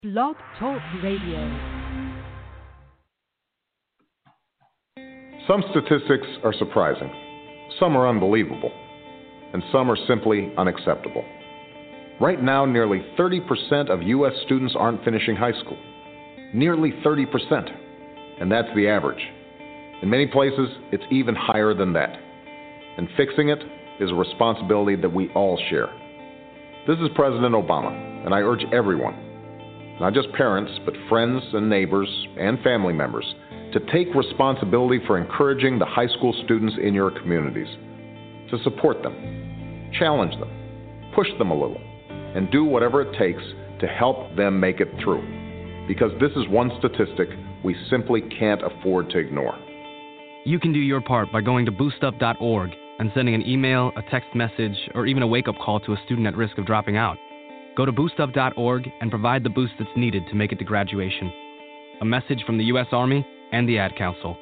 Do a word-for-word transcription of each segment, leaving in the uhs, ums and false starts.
Blog Talk Radio. Some statistics are surprising, some are unbelievable, and some are simply unacceptable. Right now, nearly thirty percent of U S students aren't finishing high school. Nearly thirty percent. And that's the average. In many places, it's even higher than that. And fixing it is a responsibility that we all share. This is President Obama, and I urge everyone, not just parents, but friends and neighbors and family members, to take responsibility for encouraging the high school students in your communities, to support them, challenge them, push them a little, and do whatever it takes to help them make it through. Because this is one statistic we simply can't afford to ignore. You can do your part by going to boost up dot org and sending an email, a text message, or even a wake-up call to a student at risk of dropping out. Go to boost up dot org and provide the boost that's needed to make it to graduation. A message from the U S Army and the Ad Council.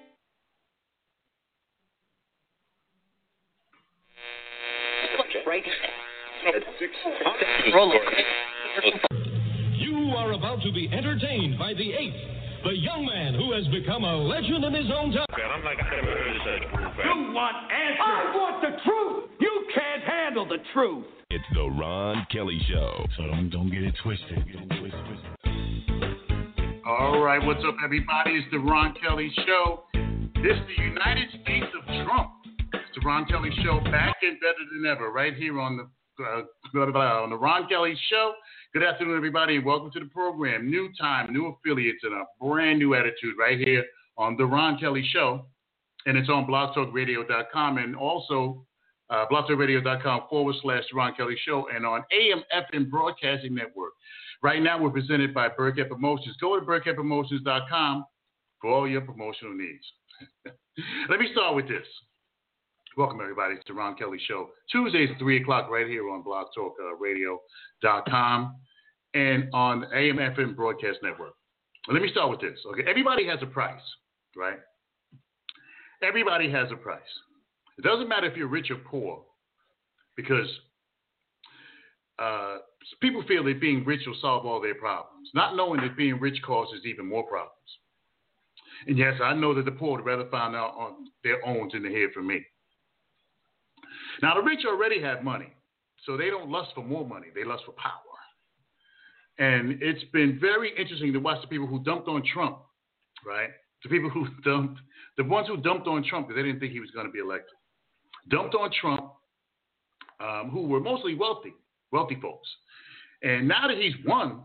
You are about to be entertained by the eighth, the young man who has become a legend in his own time. I'm like, you want answers? I want the truth. You can't handle the truth. It's the Ron Kelly Show. So don't, don't get it twisted. Get it twisted. All right, what's up, everybody? It's the Ron Kelly Show. This is the United States of Trump. It's the Ron Kelly Show, back and better than ever, right here on the uh, blah, blah, blah, on the Ron Kelly Show. Good afternoon, everybody, and welcome to the program. New time, new affiliates, and a brand new attitude right here on the Ron Kelly Show. And it's on blog talk radio dot com and also uh, blog talk radio dot com forward slash Ron Kelly Show and on A M F M Broadcasting Network. Right now, we're presented by Burkhead Promotions. Go to burkhead promotions dot com for all your promotional needs. Let me start with this. Welcome, everybody, to the Ron Kelly Show. Tuesdays at three o'clock right here on blog talk radio dot com and on A M F M Broadcast Network. Let me start with this. Okay, everybody has a price, right? Everybody has a price. It doesn't matter if you're rich or poor, because uh, people feel that being rich will solve all their problems, not knowing that being rich causes even more problems. And yes, I know that the poor would rather find out on their own than to hear from me. Now, the rich already have money, so they don't lust for more money. They lust for power. And it's been very interesting to watch the people who dumped on Trump, right? The people who dumped, the ones who dumped on Trump because they didn't think he was going to be elected. Dumped on Trump, um, who were mostly wealthy, wealthy folks. And now that he's won,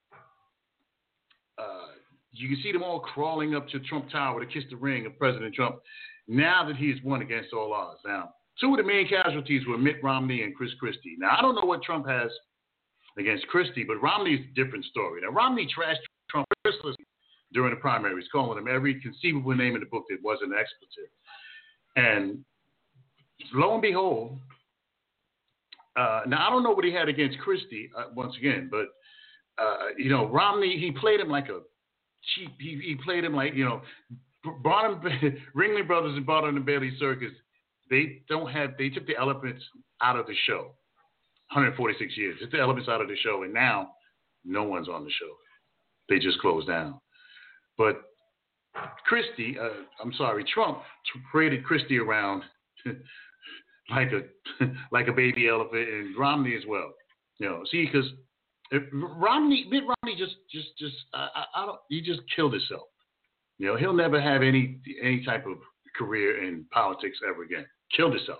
uh, you can see them all crawling up to Trump Tower to kiss the ring of President Trump now that he's won against all odds. Now, two of the main casualties were Mitt Romney and Chris Christie. Now, I don't know what Trump has against Christie, but Romney's a different story. Now, Romney trashed Trump mercilessly during the primaries, calling him every conceivable name in the book that wasn't an expletive. And lo and behold, uh, now I don't know what he had against Christie, uh, once again, but, uh, you know, Romney, he played him like a cheap, he, he played him like, you know, Barnum, Ringling Brothers and Barnum and Bailey Circus, they don't have, they took the elements out of the show. one hundred forty-six years. Took the elements out of the show, and now no one's on the show. They just closed down. But Christie, uh, I'm sorry, Trump paraded Christie around like a like a baby elephant, and Romney as well. You know, see, because Romney, Mitt Romney, just just just I, I don't, he just killed himself. You know, he'll never have any any type of career in politics ever again. Killed himself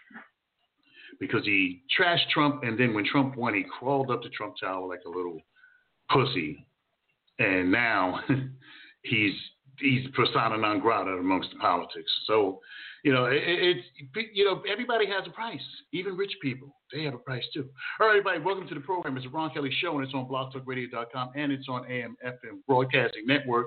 because he trashed Trump, and then when Trump won, he crawled up to Trump Tower like a little pussy, and now he's he's persona non grata amongst the politics. So, you know, it, it's you know everybody has a price, even rich people. They have a price too. All right, everybody, welcome to the program. It's the Ron Kelly Show, and it's on blog talk radio dot com, and it's on A M F M Broadcasting Network.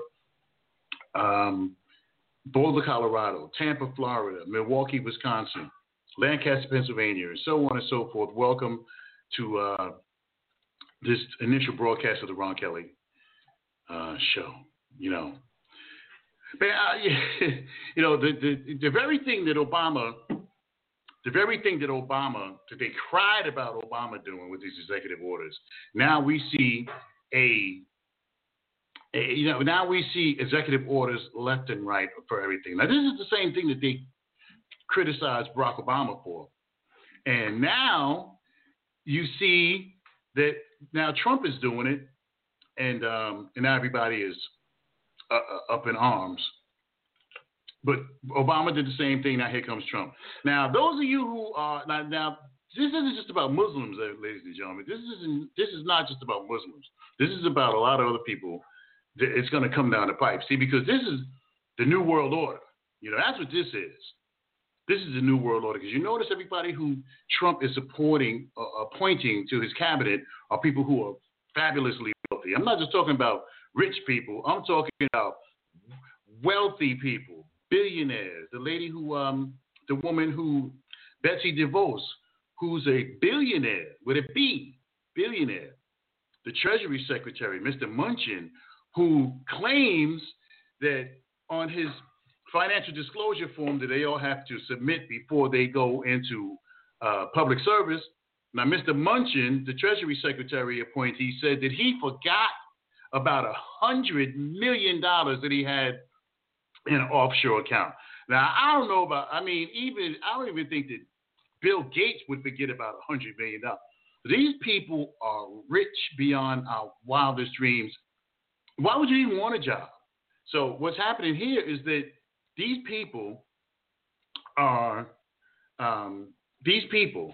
Um, Boulder, Colorado, Tampa, Florida, Milwaukee, Wisconsin, Lancaster, Pennsylvania, and so on and so forth. Welcome to uh, this initial broadcast of the Ron Kelly uh, Show. You know, but, uh, you know the, the the very thing that Obama, the very thing that Obama that they cried about Obama doing with these executive orders. Now we see a, a, you know, now we see executive orders left and right for everything. Now, this is the same thing that they criticized Barack Obama for. And now you see that now Trump is doing it, and um, and now everybody is uh, up in arms. But Obama did the same thing. Now here comes Trump. Now, those of you who are now, now this isn't just about Muslims, ladies and gentlemen. This isn't. This is not just about Muslims. This is about a lot of other people. It's going to come down the pipe. See, because this is the New World Order. You know, that's what this is. This is the New World Order. Because you notice everybody who Trump is supporting, uh, appointing to his cabinet are people who are fabulously wealthy. I'm not just talking about rich people. I'm talking about wealthy people, billionaires. The lady who, um, the woman who, Betsy DeVos, who's a billionaire with a B, billionaire. The Treasury Secretary, Mister Munchin, who claims that on his financial disclosure form that they all have to submit before they go into uh, public service. Now, Mister Munchin, the Treasury Secretary appointee, said that he forgot about a hundred million dollars that he had in an offshore account. Now, I don't know about, I mean, even, I don't even think that Bill Gates would forget about a hundred million dollars. These people are rich beyond our wildest dreams. Why would you even want a job? So what's happening here is that these people are, um, these people,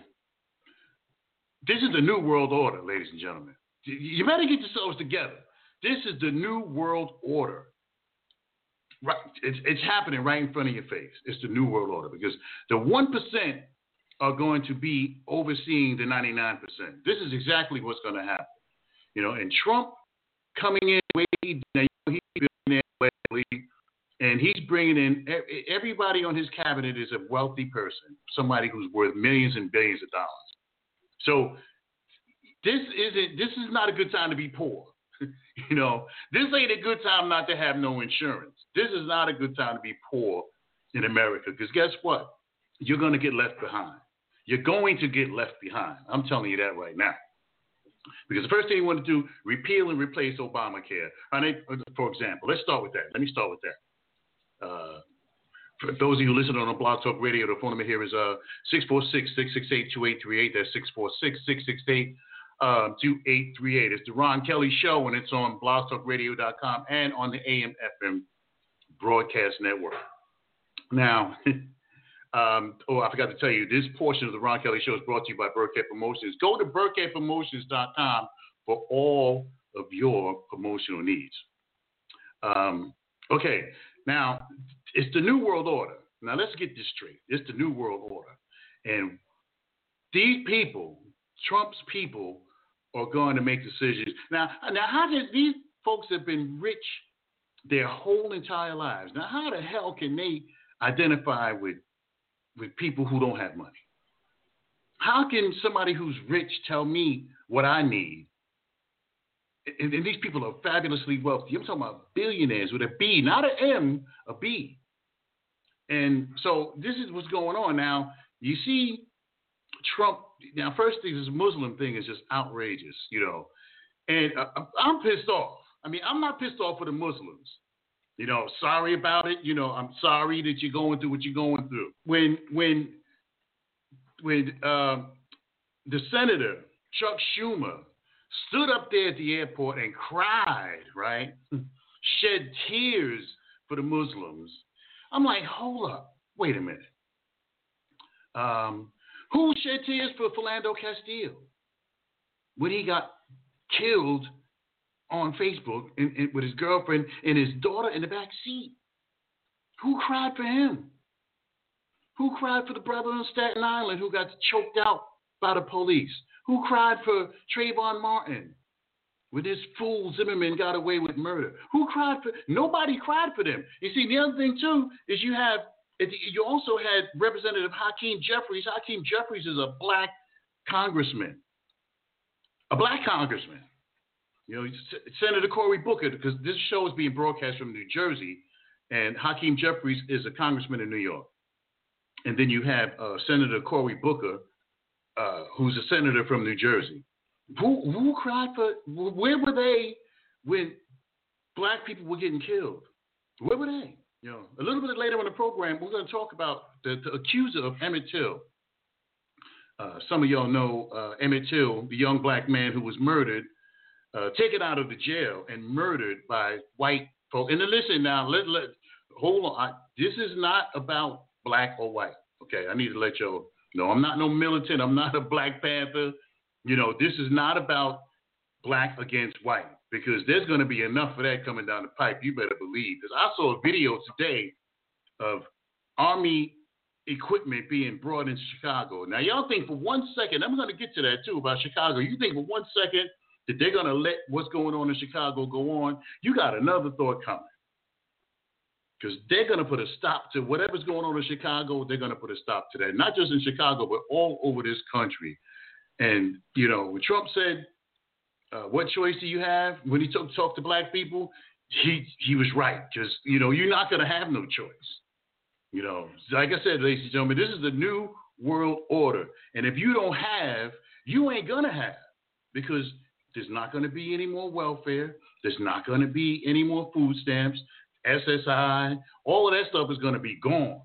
this is the New World Order, ladies and gentlemen. You better get yourselves together. This is the New World Order. Right, it's, it's happening right in front of your face. It's the New World Order because the one percent are going to be overseeing the ninety-nine percent. This is exactly what's going to happen. You know, and Trump coming in, way, you know, he's been there, and he's bringing in everybody on his cabinet is a wealthy person, somebody who's worth millions and billions of dollars. So this isn't. This is not a good time to be poor. You know, this ain't a good time not to have no insurance. This is not a good time to be poor in America because guess what? You're going to get left behind. You're going to get left behind. I'm telling you that right now. Because the first thing you want to do, repeal and replace Obamacare. For example, let's start with that. Let me start with that. Uh, for those of you listening on Blog Talk Radio, the phone number here is uh, six four six, six six eight, two eight three eight. That's six four six, six six eight, two eight three eight. It's the Ron Kelly Show, and it's on blog talk radio dot com and on the A M F M Broadcast Network. Now, um, oh, I forgot to tell you, this portion of the Ron Kelly Show is brought to you by Burkhead Promotions. Go to burkhead promotions dot com for all of your promotional needs. Um, okay, now, it's the New World Order. Now, let's get this straight. It's the New World Order. And these people, Trump's people, are going to make decisions. Now, now how did these folks have been rich their whole entire lives? Now, how the hell can they identify with with people who don't have money? How can somebody who's rich tell me what I need? And, and these people are fabulously wealthy. I'm talking about billionaires with a B, not an M, a B. And so this is what's going on. Now, you see Trump, now first thing, this Muslim thing is just outrageous, you know. And uh, I'm pissed off. I mean, I'm not pissed off for the Muslims. You know, sorry about it. You know, I'm sorry that you're going through what you're going through. When when when uh, the senator, Chuck Schumer, stood up there at the airport and cried, right, shed tears for the Muslims, I'm like, hold up, wait a minute. Um, who shed tears for Philando Castile when he got killed on Facebook in, in, with his girlfriend and his daughter in the back seat? Who cried for him? Who cried for the brother on Staten Island who got choked out by the police? Who cried for Trayvon Martin when this fool Zimmerman got away with murder? Who cried for? Nobody cried for them. You see, the other thing too is you have you also had Representative Hakeem Jeffries. Hakeem Jeffries is a black congressman, a black congressman. You know, Senator Cory Booker, because this show is being broadcast from New Jersey, and Hakeem Jeffries is a congressman in New York. And then you have uh, Senator Cory Booker, uh, who's a senator from New Jersey. Who, who cried for, where were they when black people were getting killed? Where were they? You know, a little bit later in the program, we're going to talk about the, the accuser of Emmett Till. Uh, some of y'all know uh, Emmett Till, the young black man who was murdered, uh, taken out of the jail and murdered by white folks. And then listen now, let, let, hold on. I, this is not about black or white. Okay, I need to let y'all know. I'm not no militant. I'm not a Black Panther. You know, this is not about black against white, because there's going to be enough of that coming down the pipe. You better believe. Because I saw a video today of Army equipment being brought into Chicago. Now, y'all think for one second, I'm going to get to that too about Chicago. You think for one second that they're going to let what's going on in Chicago go on? You got another thought coming. Because they're going to put a stop to whatever's going on in Chicago. They're going to put a stop to that. Not just in Chicago, but all over this country. And, you know, when Trump said, uh, what choice do you have? When he talked talk to black people, he he was right. Because, you know, you're not going to have no choice. You know, like I said, ladies and gentlemen, this is the new world order. And if you don't have, you ain't going to have. Because there's not going to be any more welfare. There's not going to be any more food stamps, S S I. All of that stuff is going to be gone.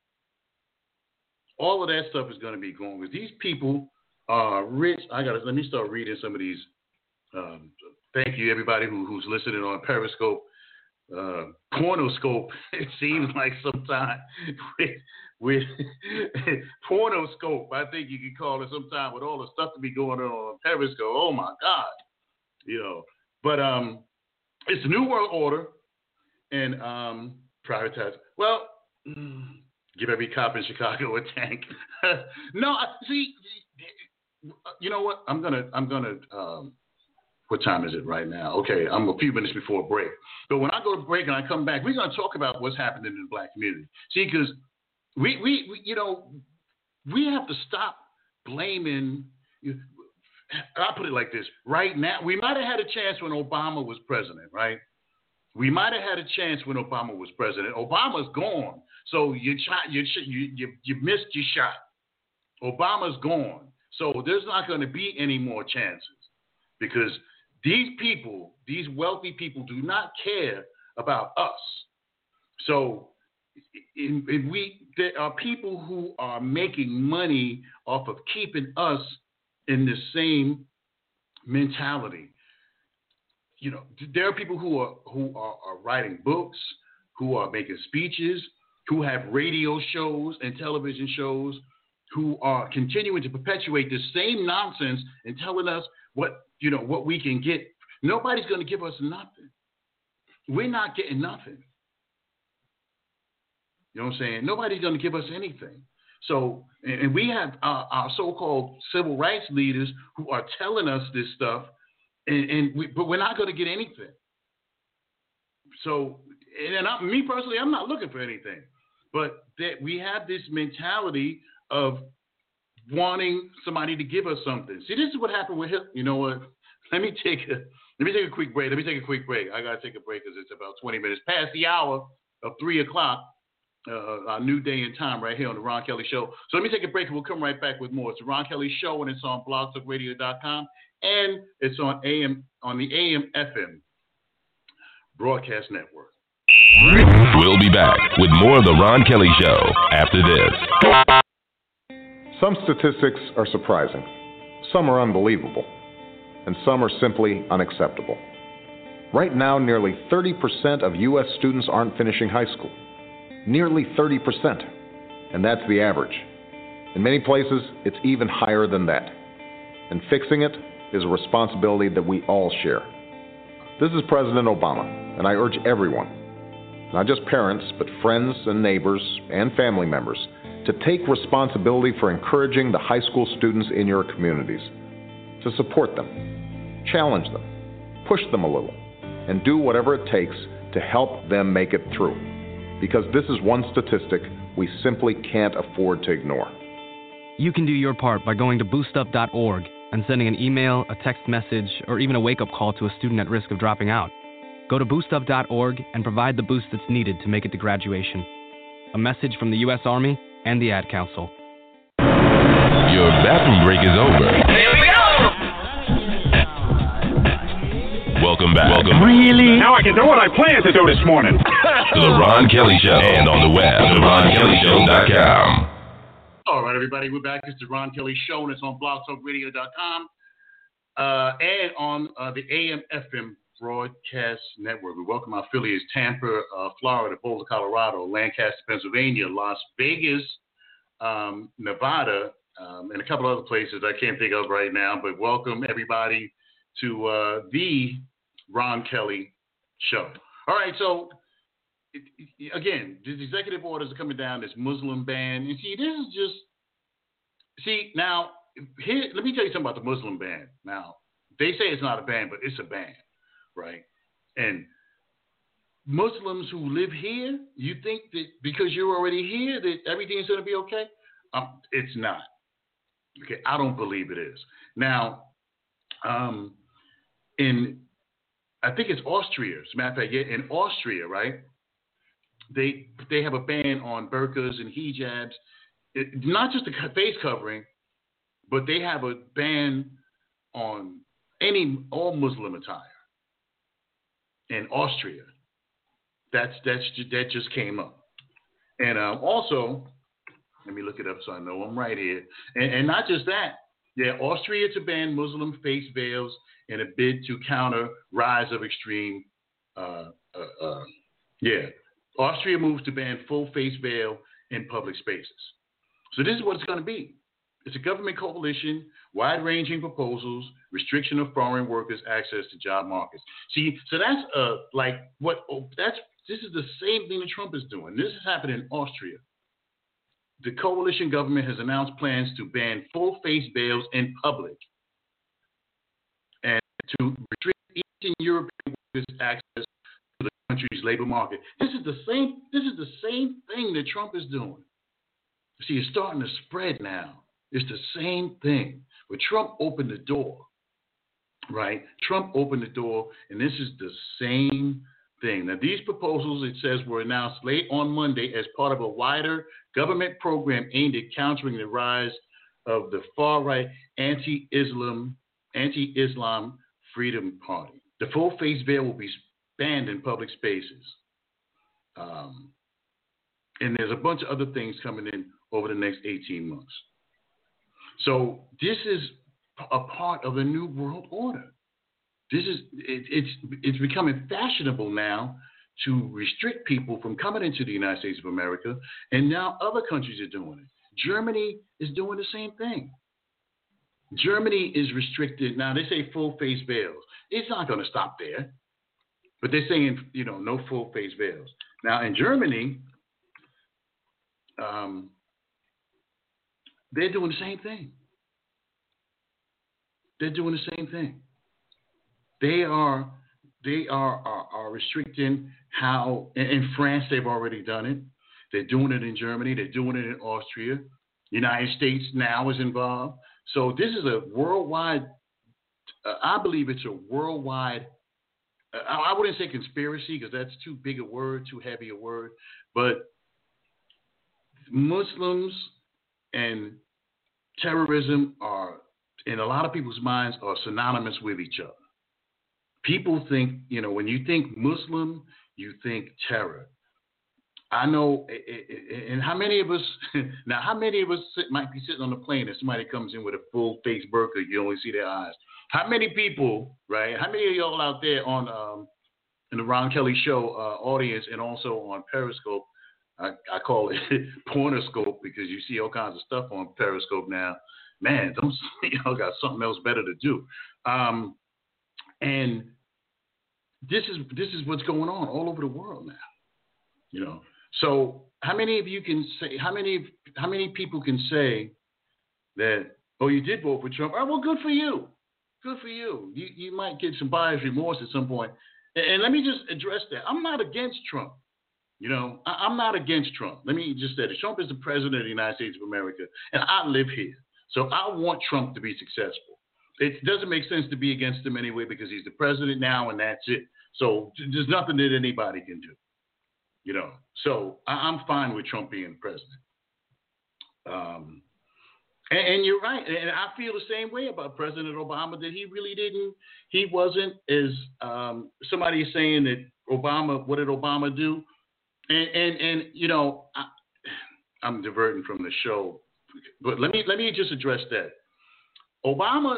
All of that stuff is going to be gone. Because these people are rich. I got to, let me start reading some of these. Um, thank you, everybody who, who's listening on Periscope. Uh, Pornoscope, it seems like sometime with, with Pornoscope, I think you could call it sometime, with all the stuff to be going on on Periscope. Oh my God, you know. But um, it's the New World Order, and um, privatize. Well, give every cop in Chicago a tank. No, I, see, you know what? I'm gonna, I'm gonna. Um, What time is it right now? Okay, I'm a few minutes before break. But when I go to break and I come back, we're going to talk about what's happening in the black community. See, because we, we, we, you know, we have to stop blaming. I'll put it like this. Right now, we might have had a chance when Obama was president, right? We might have had a chance when Obama was president. Obama's gone. So you, you, you, you missed your shot. Obama's gone. So there's not going to be any more chances. Because these people, these wealthy people, do not care about us. So in, in we, there are people who are making money off of keeping us in the same mentality. You know, there are people who are who are, are writing books, who are making speeches, who have radio shows and television shows, who are continuing to perpetuate the same nonsense and telling us what, you know, what we can get. Nobody's going to give us nothing. We're not getting nothing. You know what I'm saying? Nobody's going to give us anything. So, and, and we have uh, our so-called civil rights leaders who are telling us this stuff, and, and we, but we're not going to get anything. So, and I, me personally, I'm not looking for anything. But that we have this mentality of wanting somebody to give us something. See, this is what happened with him. You know what? Let me take a let me take a quick break. Let me take a quick break. I gotta take a break because it's about twenty minutes past the hour of three o'clock. Uh, our new day and time right here on the Ron Kelly Show. So let me take a break and we'll come right back with more. It's the Ron Kelly Show, and it's on blog talk radio dot com, and it's on A M on the A M F M broadcast network. We'll be back with more of the Ron Kelly Show after this. Some statistics are surprising, some are unbelievable, and some are simply unacceptable. Right now, nearly thirty percent of U S students aren't finishing high school. Nearly thirty percent. And that's the average. In many places, it's even higher than that. And fixing it is a responsibility that we all share. This is President Obama, and I urge everyone, not just parents, but friends and neighbors and family members, to take responsibility for encouraging the high school students in your communities, to support them, challenge them, push them a little, and do whatever it takes to help them make it through. Because this is one statistic we simply can't afford to ignore. You can do your part by going to boost up dot org and sending an email, a text message, or even a wake-up call to a student at risk of dropping out. Go to boost up dot org and provide the boost that's needed to make it to graduation. A message from the U S Army and the Ad Council. Your bathroom break is over. Here we go! Welcome back. Welcome really? Now I can do what I planned to do this morning. To the Ron Kelly Show. And on the web, the ron kelly show dot com. All right, everybody, we're back. It's the Ron Kelly Show, and it's on blog talk radio dot com uh, and on uh, the A M F M Broadcast Network. We welcome our affiliates: Tampa, uh, Florida; Boulder, Colorado; Lancaster, Pennsylvania; Las Vegas, um, Nevada, um, and a couple other places I can't think of right now. But welcome everybody to uh, the Ron Kelly Show. All right, so it, it, again, these executive orders are coming down. This Muslim ban, and see, this is just see now. Here, let me tell you something about the Muslim ban. Now, they say it's not a ban, but it's a ban, right? And Muslims who live here, you think that because you're already here that everything is going to be okay? Um, it's not. Okay, I don't believe it is. Now, um, in I think it's Austria. As a matter of fact, yeah, in Austria, right? They they have a ban on burqas and hijabs, it, not just the face covering, but they have a ban on any all Muslim attire. In Austria, that's that's that just came up, and um, also, let me look it up so I know I'm right here. And, and not just that, yeah, Austria to ban Muslim face veils in a bid to counter rise of extreme. Uh, uh, uh, yeah, Austria moves to ban full face veil in public spaces. So this is what it's going to be. It's a government coalition, wide-ranging proposals, restriction of foreign workers' access to job markets. See, so that's uh like what oh, that's this is the same thing that Trump is doing. This is happening in Austria. The coalition government has announced plans to ban full face veils in public and to restrict Eastern European workers' access to the country's labor market. This is the same. This is the same thing that Trump is doing. See, it's starting to spread now. It's the same thing. But Trump opened the door, right? Trump opened the door, and this is the same thing. Now, these proposals, it says, were announced late on Monday as part of a wider government program aimed at countering the rise of the far-right anti-Islam, anti-Islam Freedom Party. The full-face veil will be banned in public spaces. Um, and there's a bunch of other things coming in over the next eighteen months. So this is a part of the new world order. This is it, it's it's becoming fashionable now to restrict people from coming into the United States of America, and now other countries are doing it. Germany is doing the same thing. Germany is restricted now. They say full face veils. It's not going to stop there, but they're saying you know no full face veils. Now in Germany, um. They're doing the same thing. They're doing the same thing. They are they are, are, are restricting how, in France they've already done it. They're doing it in Germany. They're doing it in Austria. United States now is involved. So this is a worldwide, uh, I believe it's a worldwide, uh, I, I wouldn't say conspiracy because that's too big a word, too heavy a word, but Muslims and terrorism are, in a lot of people's minds, are synonymous with each other. People think, you know, when you think Muslim, you think terror. I know, and how many of us, now how many of us sit, might be sitting on the plane and somebody comes in with a full face burqa, you only see their eyes. How many people, right, how many of y'all out there on, um, in the Ron Kelly Show uh, audience and also on Periscope, I, I call it pornoscope because you see all kinds of stuff on Periscope now. Man, don't y'all got something else better to do. Um, and this is this is what's going on all over the world now. You know. So how many of you can say how many how many people can say that, oh, you did vote for Trump? Oh, well, good for you. Good for you. You you might get some buyer's remorse at some point. And, and let me just address that. I'm not against Trump. You know, I, I'm not against Trump. Let me just say that Trump is the president of the United States of America, and I live here. So I want Trump to be successful. It doesn't make sense to be against him anyway because he's the president now, and that's it. So there's nothing that anybody can do. You know, so I, I'm fine with Trump being president. Um, And, and you're right. And I feel the same way about President Obama, that he really didn't, he wasn't as, um, somebody is saying that Obama, what did Obama do? And, and, and you know, I, I'm diverting from the show, but let me, let me just address that. Obama,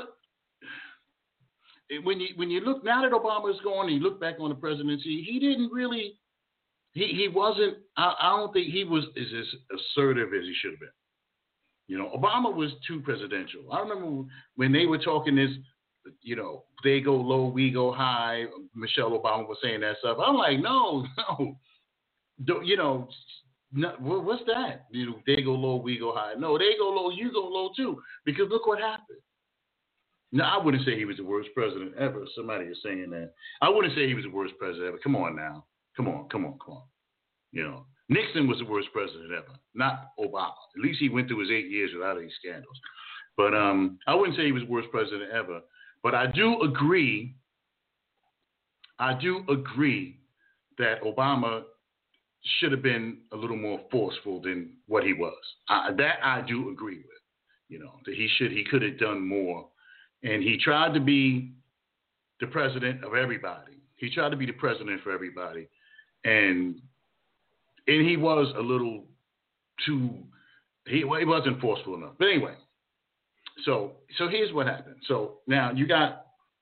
when you, when you look, now that Obama is gone and you look back on the presidency, he didn't really, he, he wasn't, I, I don't think he was as, as assertive as he should have been. You know, Obama was too presidential. I remember when they were talking this, you know, they go low, we go high. Michelle Obama was saying that stuff. I'm like, no, no, don't, you know, no, what's that? You know, they go low, we go high. No, they go low, you go low too. Because look what happened. Now, I wouldn't say he was the worst president ever. Somebody is saying that. I wouldn't say he was the worst president ever. Come on now. Come on, come on, come on. You know. Nixon was the worst president ever, not Obama. At least he went through his eight years without any scandals. But um, I wouldn't say he was the worst president ever. But I do agree, I do agree that Obama should have been a little more forceful than what he was. I, that I do agree with. You know, that he should, he could have done more. And he tried to be the president of everybody. He tried to be the president for everybody. And And he was a little too, he, he wasn't forceful enough. But anyway, so so here's what happened. So now you got,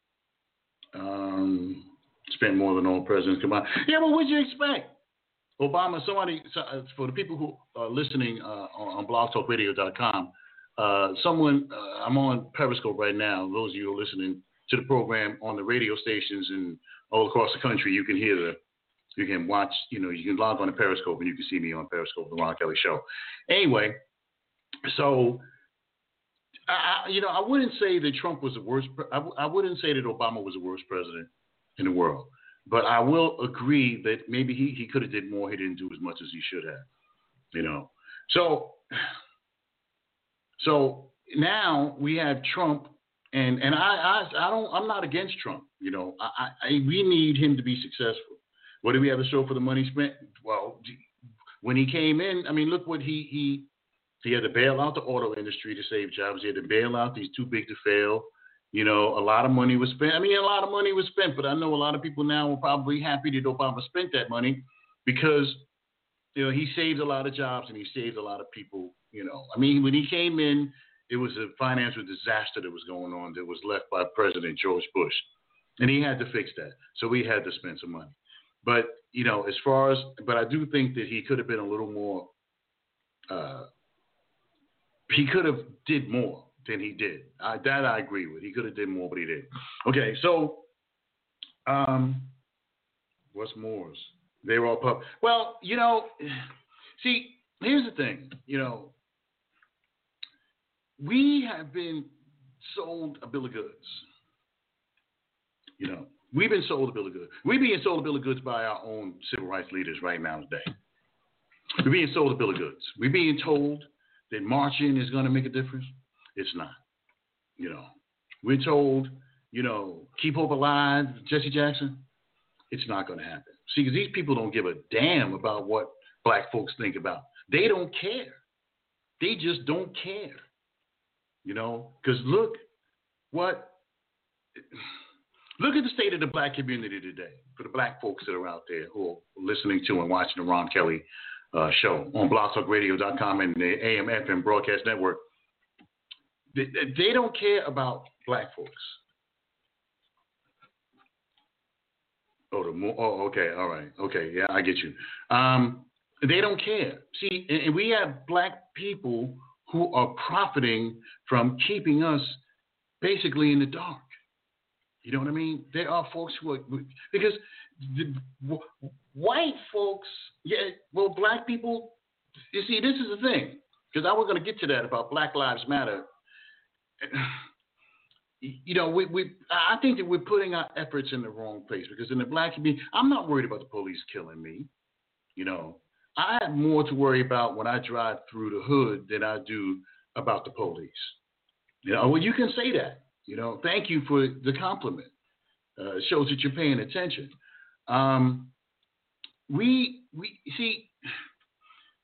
um, spent more than all presidents combined. Yeah, well, what'd you expect? Obama, somebody, for the people who are listening uh, on blog talk radio dot com, uh, someone, uh, I'm on Periscope right now. Those of you who are listening to the program on the radio stations and all across the country, you can hear the, you can watch, you know, you can log on to Periscope and you can see me on Periscope, the Ron Kelly Show. Anyway, so, I, you know, I wouldn't say that Trump was the worst, I, I wouldn't say that Obama was the worst president in the world. But I will agree that maybe he, he could have did more. He didn't do as much as he should have, you know. So, so now we have Trump, and, and I, I I don't I'm not against Trump. You know, I, I we need him to be successful. What do we have to show for the money spent? Well, when he came in, I mean, look what he he he had to bail out the auto industry to save jobs. He had to bail out these too big to fail. You know, a lot of money was spent. I mean, a lot of money was spent, but I know a lot of people now are probably happy that Obama spent that money because, you know, he saved a lot of jobs and he saved a lot of people, you know. I mean, when he came in, it was a financial disaster that was going on that was left by President George Bush. And he had to fix that. So he had to spend some money. But, you know, as far as, but I do think that he could have been a little more, uh, he could have did more than he did. I, that I agree with. He could have did more, but he didn't. Okay, so um, what's Moore's? They were all pub. Well, you know, see, here's the thing. You know, we have been sold a bill of goods. You know, we've been sold a bill of goods. We're being sold a bill of goods by our own civil rights leaders right now today. We're being sold a bill of goods. We're being told that marching is going to make a difference. It's not. You know, we're told, you know, keep hope alive, Jesse Jackson. It's not going to happen. See, because these people don't give a damn about what black folks think about. They don't care. They just don't care. You know, because look what, look at the state of the black community today. For the black folks that are out there who are listening to and watching the Ron Kelly uh, show on blog talk radio dot com and the A M F M broadcast network. They, they don't care about black folks. Oh, the more, oh, okay, all right, okay, yeah, I get you. Um, they don't care. See, and, and we have black people who are profiting from keeping us basically in the dark. You know what I mean? There are folks who are, because the, white folks, yeah, well, black people, you see, this is the thing, because I was going to get to that about Black Lives Matter. You know, we, we I think that we're putting our efforts in the wrong place because in the black community, I'm not worried about the police killing me. You know, I have more to worry about when I drive through the hood than I do about the police. You know, well, you can say that. You know, thank you for the compliment. Uh, it shows that you're paying attention. Um, we we see.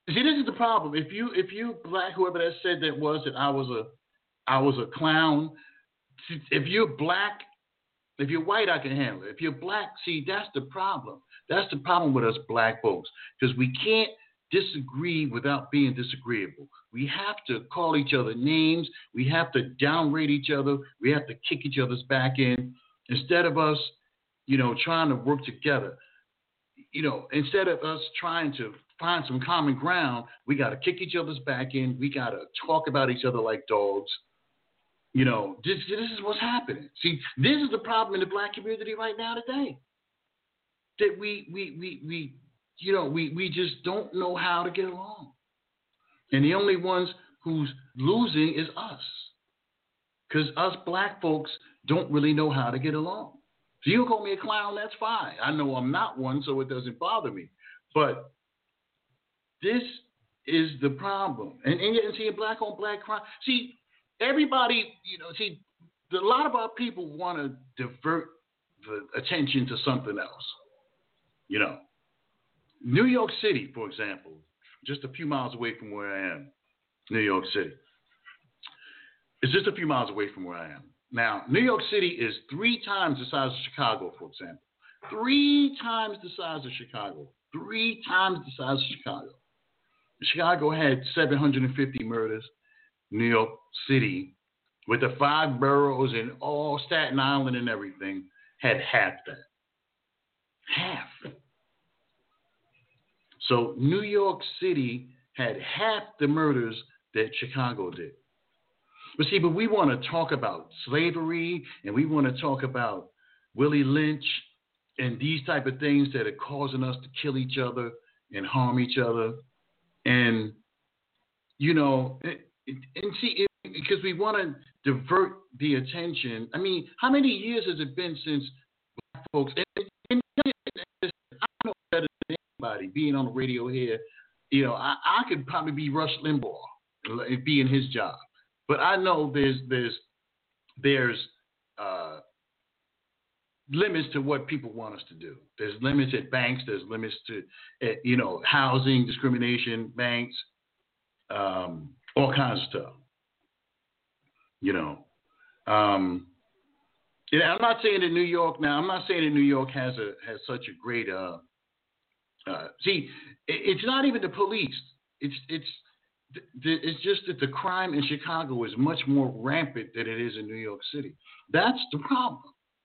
See, this is the problem. If you if you black, whoever that said that was that I was a I was a clown. If you're black, if you're white, I can handle it. If you're black, see, that's the problem. That's the problem with us black folks, because we can't disagree without being disagreeable. We have to call each other names. We have to downrate each other. We have to kick each other's back in instead of us, you know, trying to work together. You know, instead of us trying to find some common ground, we got to kick each other's back in. We got to talk about each other like dogs. You know, this, this is what's happening. See, this is the problem in the black community right now today. That we, we, we, we you know, we, we just don't know how to get along. And the only ones who's losing is us. Because us black folks don't really know how to get along. So you call me a clown, that's fine. I know I'm not one, so it doesn't bother me. But this is the problem. And, and, and see, black on black crime. See, everybody, you know, see, a lot of our people want to divert the attention to something else. You know, New York City, for example, just a few miles away from where I am, New York City. It's just a few miles away from where I am. Now, New York City is three times the size of Chicago, for example. Three times the size of Chicago. Three times the size of Chicago. Chicago had seven hundred fifty murders. New York City, with the five boroughs and all Staten Island and everything, had half that. Half. So New York City had half the murders that Chicago did. But see, but we want to talk about slavery, and we want to talk about Willie Lynch and these type of things that are causing us to kill each other and harm each other. And, you know, and see, because we want to divert the attention. I mean, how many years has it been since black folks, and, and, and I know better than anybody being on the radio here, you know, I, I could probably be Rush Limbaugh and be in his job. But I know there's there's there's uh, limits to what people want us to do. There's limits at banks. There's limits to, at, you know, housing, discrimination, banks, um, all kinds of stuff. You know, um, yeah, I'm not saying that New York. Now, I'm not saying that New York has a has such a great. Uh, uh, see, it, it's not even the police. It's it's. It's just that the crime in Chicago is much more rampant than it is in New York City. That's the problem.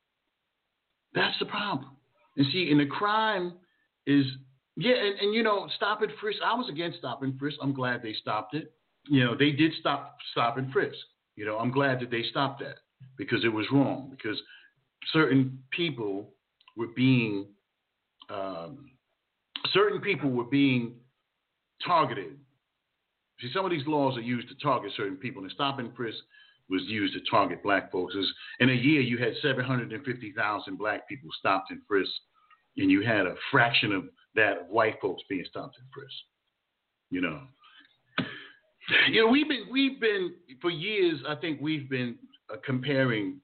That's the problem. And see, and the crime is, yeah, and, and you know, stop and frisk. I was against stop and frisk. I'm glad they stopped it. You know, they did stop stop and frisk. You know, I'm glad that they stopped that because it was wrong. Because certain people were being, um, certain people were being targeted. See, some of these laws are used to target certain people, and stop and frisk was used to target black folks. In a year, you had seven hundred fifty thousand black people stopped and frisked, and you had a fraction of that of white folks being stopped and frisked. You know, you know, we've been we've been for years. I think we've been uh, comparing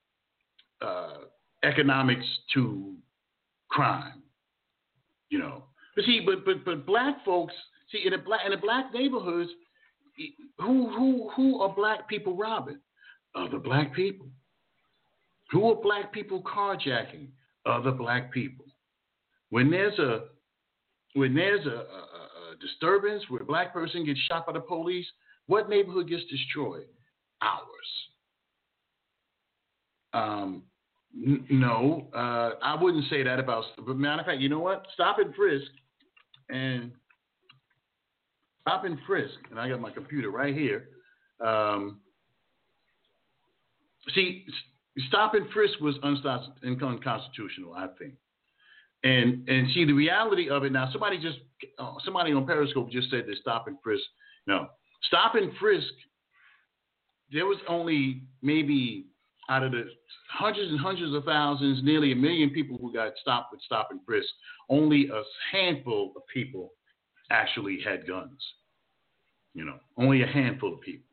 uh, economics to crime. You know, but see, but but but black folks. See, in the black in the black neighborhoods, who who who are black people robbing? Other black people. Who are black people carjacking? Other black people. When there's a when there's a, a, a disturbance where a black person gets shot by the police, what neighborhood gets destroyed? Ours. Um, n- no, uh, I wouldn't say that about. But matter of fact, you know what? Stop and frisk and. Stop and frisk, and I got my computer right here. Um, see, stop and frisk was unconstitutional, I think. And and see the reality of it now. Somebody just oh, somebody on Periscope just said that stop and frisk. No, stop and frisk. There was only maybe out of the hundreds and hundreds of thousands, nearly a million people who got stopped with stop and frisk. Only a handful of people actually had guns. You know, only a handful of people.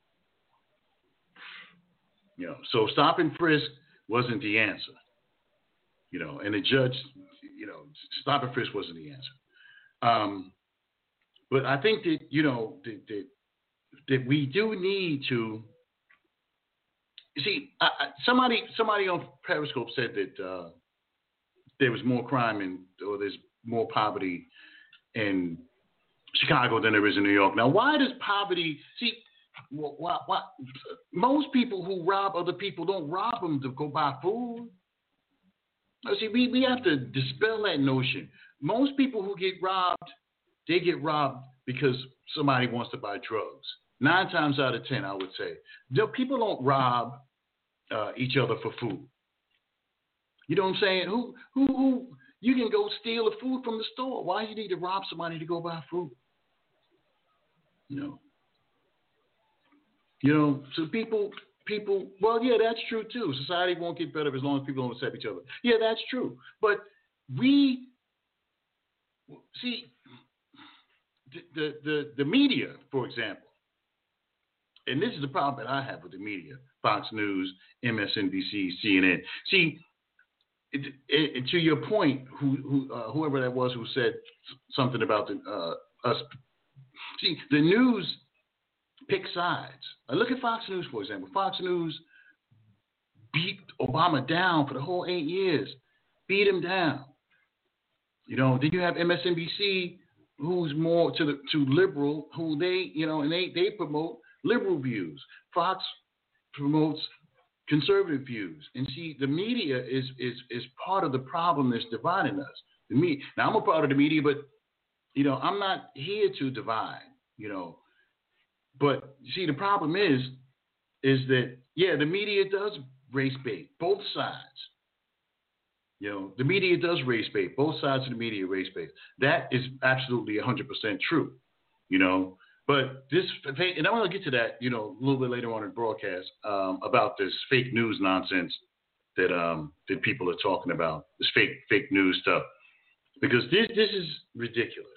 You know, so stop and frisk wasn't the answer. You know, and the judge, you know, stop and frisk wasn't the answer. Um, but I think that, you know, that, that, that we do need to, you see, I, I, somebody somebody on Periscope said that uh, there was more crime in, or there's more poverty in Chicago than there is in New York. Now, why does poverty, see, why, why, most people who rob other people don't rob them to go buy food. See, we, we have to dispel that notion. Most people who get robbed, they get robbed because somebody wants to buy drugs. Nine times out of ten, I would say. The people don't rob uh, each other for food. You know what I'm saying? Who, who, who? You can go steal the food from the store. Why do you need to rob somebody to go buy food? You know. You know, so people, people, well, yeah, that's true too. Society won't get better as long as people don't accept each other. Yeah, that's true. But we, see, the, the, the, the media, for example, and this is the problem that I have with the media, Fox News, M S N B C, C N N. See, it, it, to your point, who, who, uh, whoever that was who said something about the, uh, us, see, the news pick sides. Uh, look at Fox News, for example. Fox News beat Obama down for the whole eight years, beat him down. You know, then you have M S N B C, who's more to the to liberal, who they, you know, and they, they promote liberal views. Fox promotes conservative views. And see, the media is is is part of the problem that's dividing us. The me now, I'm a part of the media, but you know, I'm not here to divide. You know. But you see, the problem is, is that, yeah, the media does race bait, both sides. You know, the media does race bait, both sides of the media race bait. That is absolutely one hundred percent true, you know. But this, and I'm going to get to that, you know, a little bit later on in the broadcast um, about this fake news nonsense that um, that people are talking about, this fake fake news stuff, because this this is ridiculous.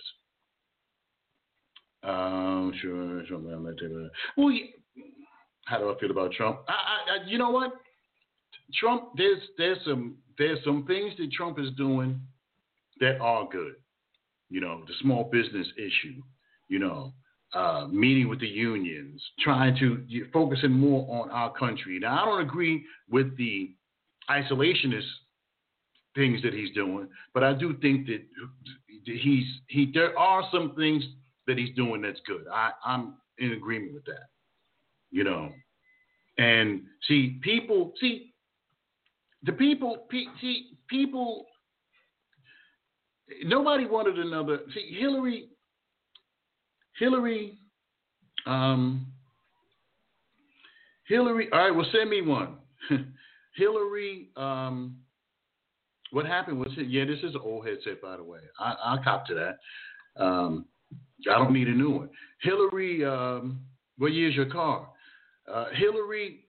Um, sure, sure. Well, how do I feel about Trump? I, I, I, you know what? Trump, there's there's some there's some things that Trump is doing that are good. You know, the small business issue. You know, uh, meeting with the unions, trying to focusing more on our country. Now, I don't agree with the isolationist things that he's doing, but I do think that he's he. There are some things that he's doing that's good. I, I'm in agreement with that, you know. And see, people, see, the people, pe- see, people, nobody wanted another, see, Hillary, Hillary, um, Hillary, all right, well, send me one. Hillary, um, what happened was, yeah, this is an old headset, by the way. I, I'll cop to that. Um, I don't need a new one. Hillary, um, what year's your car? Uh, Hillary,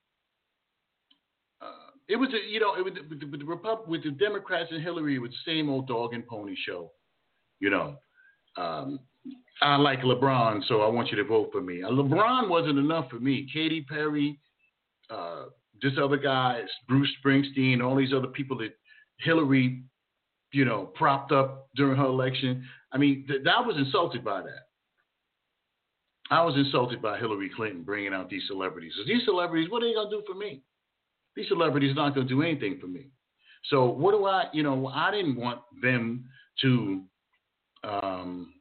uh, it was, a, you know, it was with the, with, the Repub- with the Democrats and Hillary, it was the same old dog and pony show. You know, um, I like LeBron, so I want you to vote for me. Uh, LeBron wasn't enough for me. Katy Perry, uh, this other guy, Bruce Springsteen, all these other people that Hillary, you know, propped up during her election. I mean, th- I was insulted by that. I was insulted by Hillary Clinton bringing out these celebrities. So these celebrities, what are they going to do for me? These celebrities are not going to do anything for me. So what do I, you know, I didn't want them to, um,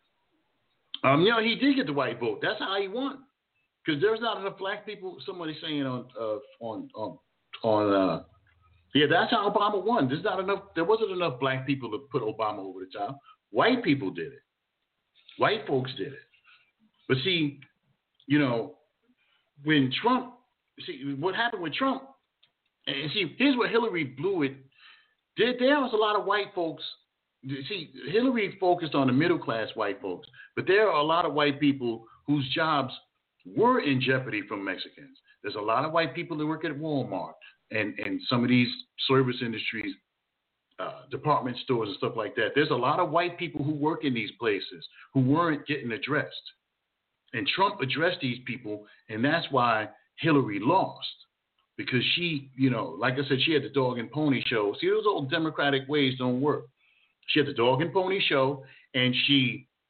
um, you know, he did get the white vote. That's how he won. Because there's not enough black people, somebody saying on, uh, on, on, on, uh, yeah, that's how Obama won. There's not enough, there wasn't enough black people to put Obama over the top. White people did it. White folks did it. But see, you know, when Trump, see, what happened with Trump, and see, here's where Hillary blew it. There, there was a lot of white folks. See, Hillary focused on the middle class white folks, but there are a lot of white people whose jobs were in jeopardy from Mexicans. There's a lot of white people that work at Walmart and, and some of these service industries, uh, department stores and stuff like that. There's a lot of white people who work in these places who weren't getting addressed. And Trump addressed these people, and that's why Hillary lost. Because she, you know, like I said, she had the dog and pony show. See, those old Democratic ways don't work. She had the dog and pony show, and she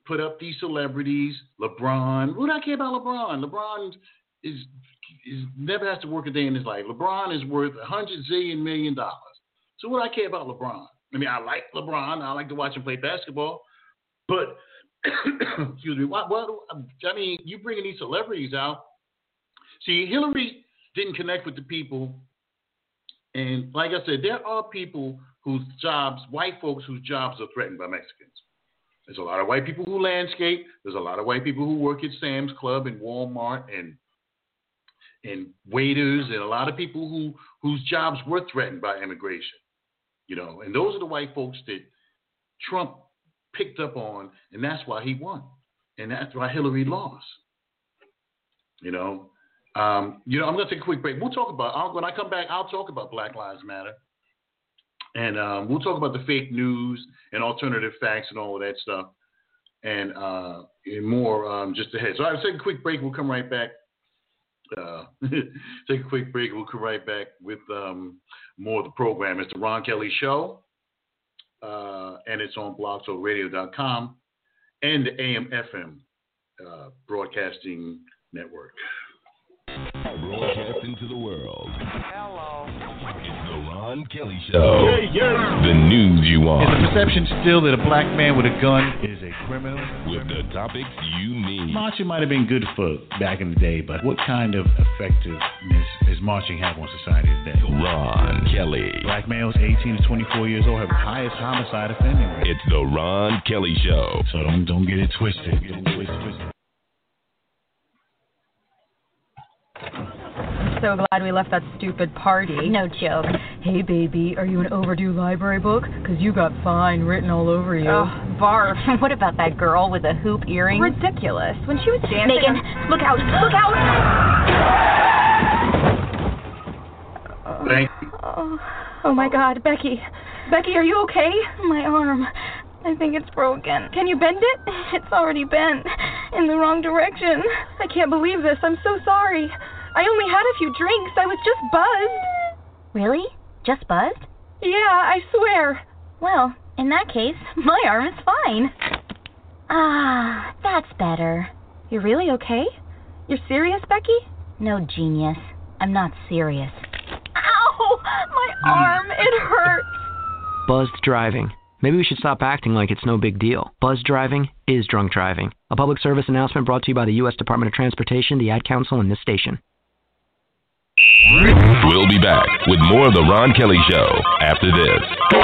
put up these celebrities. LeBron. What do I care about LeBron? LeBron is, is never has to work a day in his life. LeBron is worth a hundred zillion million dollars. So what do I care about LeBron? I mean, I like LeBron. I like to watch him play basketball. But excuse me. What, what? I mean, you bringing these celebrities out. See, Hillary didn't connect with the people. And like I said, there are people whose jobs, white folks whose jobs are threatened by Mexicans. There's a lot of white people who landscape. There's a lot of white people who work at Sam's Club and Walmart and and waiters, and a lot of people who whose jobs were threatened by immigration. You know, and those are the white folks that Trump picked up on, and that's why he won, and that's why Hillary lost. You know, um, you know, I'm going to take a quick break. We'll talk about I'll, when I come back. I'll talk about Black Lives Matter. And um, we'll talk about the fake news and alternative facts and all of that stuff and, uh, and more um, just ahead. So I'll take a quick break. We'll come right back. Uh, take a quick break. We'll come right back with um, more of the program. It's the Ron Kelly Show, uh, and it's on blog talk radio dot com and the A M F M uh, Broadcasting Network. Broadcasting to the world. Hello. It's the Ron Kelly Show. Yeah, yeah. The news you want. Is the perception still that a black man with a gun is a criminal? With the topics you need. Marching might have been good for back in the day, but what kind of effectiveness does marching have on society today? Ron Kelly. Black males eighteen to twenty-four years old have the highest homicide offending rate. It's the Ron Kelly Show. So don't don't get it twisted. Get it twisted, twisted. So glad we left that stupid party. No joke. Hey, baby, are you an overdue library book? Because you got fine written all over you. Oh, barf. What about that girl with the hoop earrings? Ridiculous. When she was dancing... Megan, on... look out, look out! Thank you. Oh, oh, my God, Becky. Becky, are you okay? My arm. I think it's broken. Can you bend it? It's already bent. In the wrong direction. I can't believe this. I'm so sorry. I only had a few drinks. I was just buzzed. Really? Just buzzed? Yeah, I swear. Well, in that case, my arm is fine. Ah, that's better. You're really okay? You're serious, Becky? No, genius. I'm not serious. Ow! My arm, it hurts. Buzzed driving. Maybe we should stop acting like it's no big deal. Buzzed driving is drunk driving. A public service announcement brought to you by the U S Department of Transportation, the Ad Council, and this station. We'll be back with more of the Ron Kelly Show after this.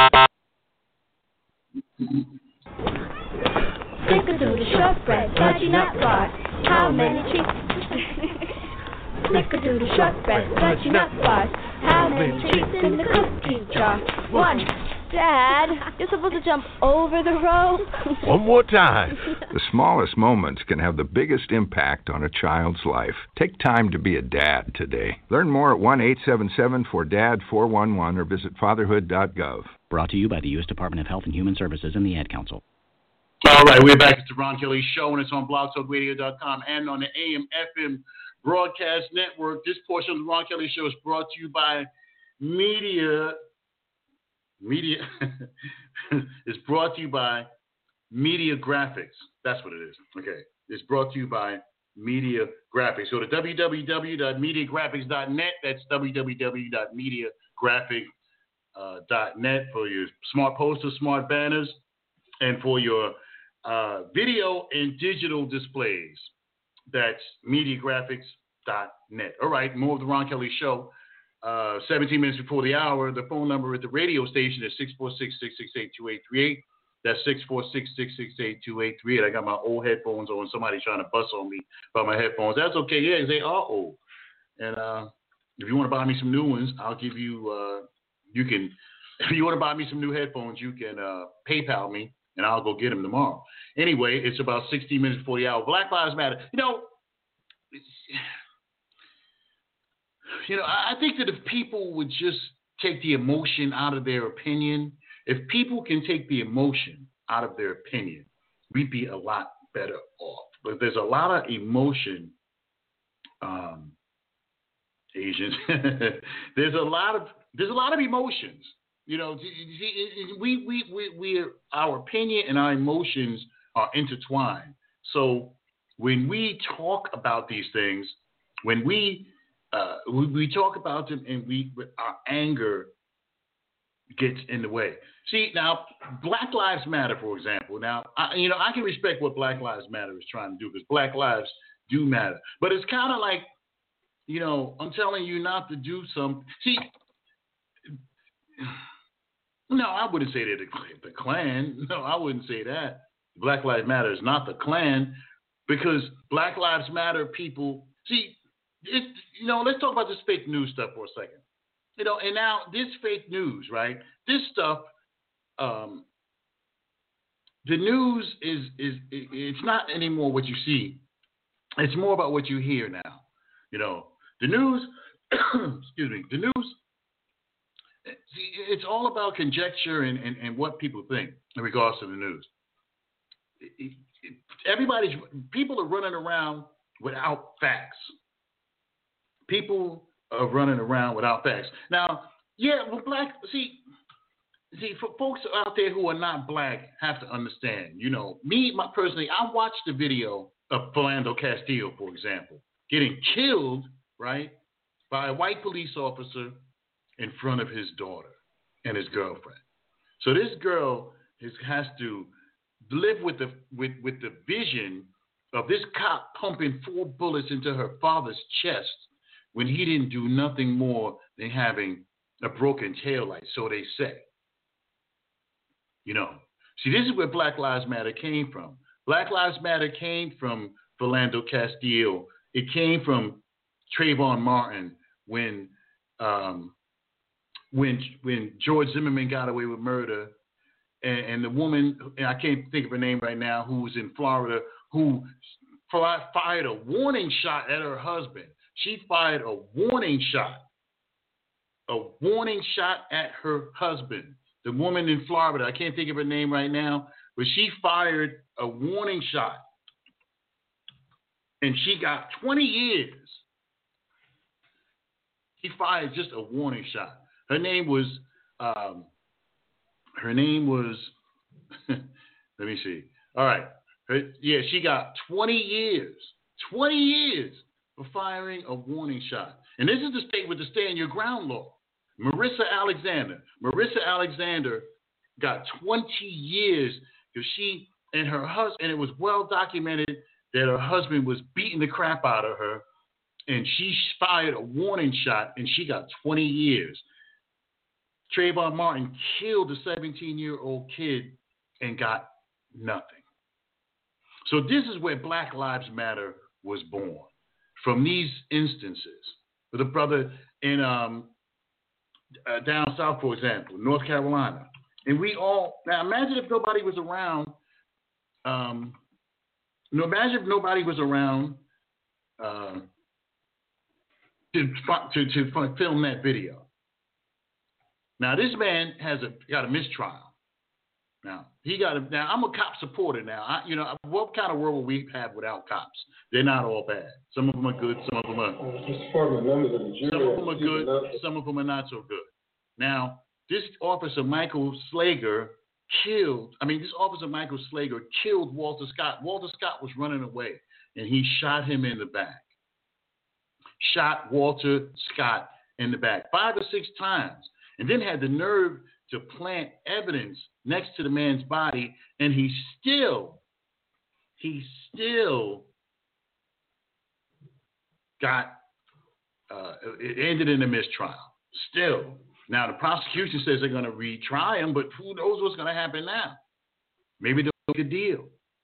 Snickerdoodle shortbread, fudgy nut bars. How many treats? Snickerdoodle shortbread, fudgy nut bars. How many treats in the cookie jar? One. Dad, you're supposed to jump over the rope. One more time. The smallest moments can have the biggest impact on a child's life. Take time to be a dad today. Learn more at one eight seven seven four D A D four one one or visit fatherhood dot gov. Brought to you by the U S Department of Health and Human Services and the Ad Council. All right, we're back. It's the Ron Kelly Show, and it's on blog talk radio dot com and on the A M F M Broadcast Network. This portion of the Ron Kelly Show is brought to you by Media... Media is brought to you by Media Graphics. That's what it is. Okay. It's brought to you by Media Graphics. Go to w w w dot media graphics dot net. That's w w w dot media graphics dot net for your smart posters, smart banners, and for your uh, video and digital displays. That's media graphics dot net. All right. More of the Ron Kelly Show. Uh, seventeen minutes before the hour. The phone number at the radio station is six four six, six six eight, two eight three eight. That's six four six, six six eight, two eight three eight. I got my old headphones on. Somebody's trying to bust on me about my headphones. That's okay. Yeah, they are old. And uh, if you want to buy me some new ones, I'll give you, uh, you can, if you want to buy me some new headphones, you can uh, PayPal me, and I'll go get them tomorrow. Anyway, it's about sixteen minutes before the hour. Black Lives Matter. You know, it's, You know, I think that if people would just take the emotion out of their opinion, if people can take the emotion out of their opinion, we'd be a lot better off. But there's a lot of emotion, um, Asians. there's a lot of there's a lot of emotions. You know, we we we we our opinion and our emotions are intertwined. So when we talk about these things, when we uh, we, we talk about them and we our anger gets in the way. See, now, Black Lives Matter, for example. Now, I, you know, I can respect what Black Lives Matter is trying to do because Black lives do matter. But it's kind of like, you know, I'm telling you not to do some. See, no, I wouldn't say they're the, the Klan. No, I wouldn't say that. Black Lives Matter is not the Klan because Black Lives Matter people. See, it's, you know, let's talk about this fake news stuff for a second. You know, and now this fake news, right? This stuff, um, the news is is it's not anymore what you see. It's more about what you hear now. You know, the news. excuse me. The news. It's all about conjecture and, and, and what people think in regards to the news. It, it, everybody's people are running around without facts. People are running around without facts. Now, yeah, well, black, see, see, for folks out there who are not black have to understand, you know, me, my personally, I watched the video of Philando Castillo, for example, getting killed, right, by a white police officer in front of his daughter and his girlfriend. So this girl is, has to live with the with, with the vision of this cop pumping four bullets into her father's chest when he didn't do nothing more than having a broken taillight, so they say. You know, see, this is where Black Lives Matter came from. Black Lives Matter came from Philando Castillo. It came from Trayvon Martin when um, when when George Zimmerman got away with murder, and, and the woman, and I can't think of her name right now, who was in Florida, who fired a warning shot at her husband. She fired a warning shot, a warning shot at her husband. The woman in Florida, I can't think of her name right now, but she fired a warning shot. And she got twenty years. She fired just a warning shot. Her name was, um, her name was, let me see. All right. Her, yeah, she got twenty years. twenty years. For firing a warning shot. And this is the state with the stay in your ground law. Marissa Alexander. Marissa Alexander got twenty years because she and her husband, and it was well documented that her husband was beating the crap out of her, and she fired a warning shot, and she got twenty years. Trayvon Martin killed a seventeen-year-old kid and got nothing. So this is where Black Lives Matter was born. From these instances, with a brother in um, uh, down south, for example, North Carolina, and we all now imagine if nobody was around. Um, no, imagine if nobody was around uh, to, to to film that video. Now this man has a got a mistrial. Now he got a. Now I'm a cop supporter. Now I, you know, what kind of world will we have without cops? They're not all bad. Some of them are good. Some of them are. Some of them are good. Some of them are not so good. Now this officer Michael Slager killed. I mean, this officer Michael Slager killed Walter Scott. Walter Scott was running away, and he shot him in the back. Shot Walter Scott in the back five or six times, and then had the nerve to plant evidence next to the man's body, and he still, he still got, uh, it ended in a mistrial. Still. Now, the prosecution says they're going to retry him, but who knows what's going to happen now? Maybe they'll make a deal.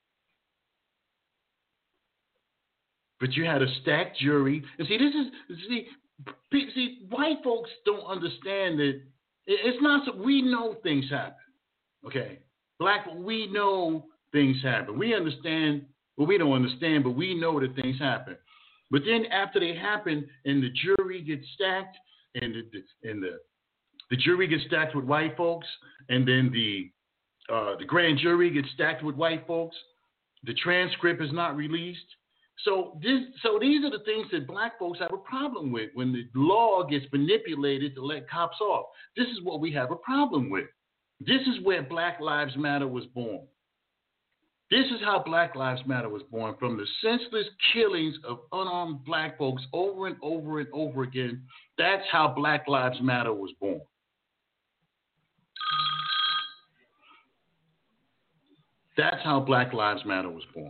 But you had a stacked jury. And see, this is, see, see, white folks don't understand that it's not so, we know things happen. Okay? Black, we know things happen. We understand, well, we don't understand, but we know that things happen. But then after they happen and the jury gets stacked and the, and the, the jury gets stacked with white folks, and then the uh, the grand jury gets stacked with white folks, the transcript is not released. So this, so these are the things that black folks have a problem with when the law gets manipulated to let cops off. This is what we have a problem with. This is where Black Lives Matter was born. This is how Black Lives Matter was born, from the senseless killings of unarmed black folks over and over and over again. That's how Black Lives Matter was born. That's how Black Lives Matter was born.